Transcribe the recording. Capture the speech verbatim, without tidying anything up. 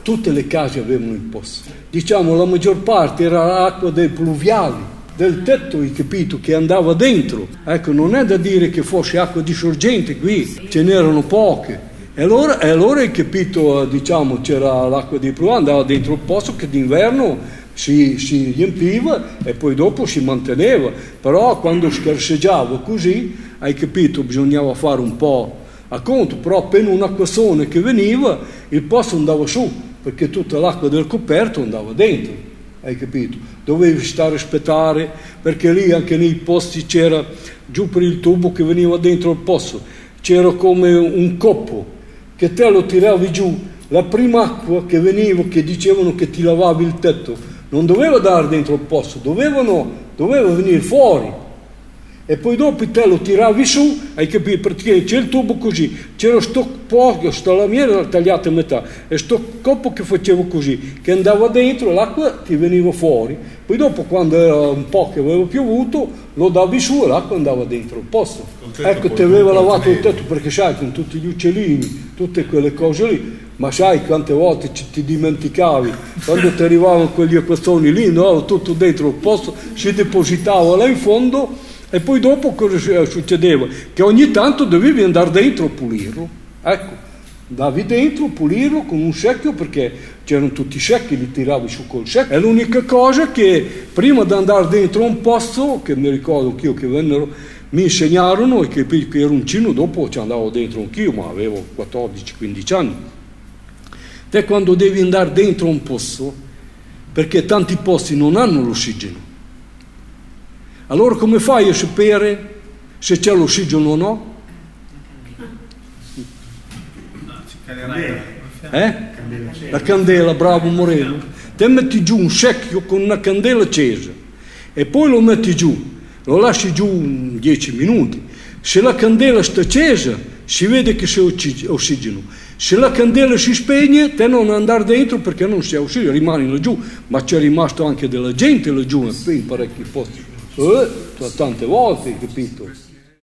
tutte le case avevano il pozzo. Diciamo, la maggior parte era acqua dei pluviali, del tetto, hai capito, che andava dentro. Ecco, non è da dire che fosse acqua di sorgente qui, ce n'erano poche. E allora, e allora hai capito, diciamo, c'era l'acqua di pluviali, andava dentro il pozzo che d'inverno si, si riempiva e poi dopo si manteneva. Però quando scarseggiava così, hai capito, bisognava fare un po' a conto, però appena un acquazzone che veniva, il pozzo andava su, perché tutta l'acqua del coperto andava dentro, hai capito? Dovevi stare a aspettare, perché lì anche nei posti c'era, giù per il tubo che veniva dentro il pozzo, c'era come un coppo, che te lo tiravi giù, la prima acqua che veniva, che dicevano che ti lavavi il tetto, non doveva dare dentro il pozzo, dovevano, doveva venire fuori. E poi dopo te lo tiravi su, hai capito? Perché c'è il tubo così, c'era sto poco, sta lamiera tagliata a metà, e sto coppo che facevo così, che andava dentro, l'acqua ti veniva fuori, poi dopo quando era un po' che aveva piovuto, lo davi su e l'acqua andava dentro il posto. Ecco, ti aveva lavato il tetto, perché sai, con tutti gli uccellini, tutte quelle cose lì, ma sai quante volte ci, ti dimenticavi, quando ti arrivavano quegli acquazzoni lì, no? Tutto dentro il posto, si depositava là in fondo. E poi dopo cosa succedeva? Che ogni tanto dovevi andare dentro a pulirlo. Ecco, andavi dentro a pulirlo con un secchio, perché c'erano tutti i secchi, li tiravi su col secchio. È l'unica cosa che prima di andare dentro un posto, che mi ricordo anch'io che vennero, mi insegnarono, e che, che ero un cino, dopo ci andavo dentro anch'io, ma avevo quattordici quindici anni. Te quando devi andare dentro un posto, perché tanti posti non hanno l'ossigeno, allora come fai a sapere se c'è l'ossigeno o no? Eh? La candela, bravo Moreno. Te metti giù un secchio con una candela accesa e poi lo metti giù, lo lasci giù dieci minuti. Se la candela sta accesa, si vede che c'è ossigeno. Se la candela si spegne, te non andare dentro perché non c'è ossigeno, rimani laggiù. Ma c'è rimasto anche della gente laggiù in parecchi posti. Eh, tante volte, capito?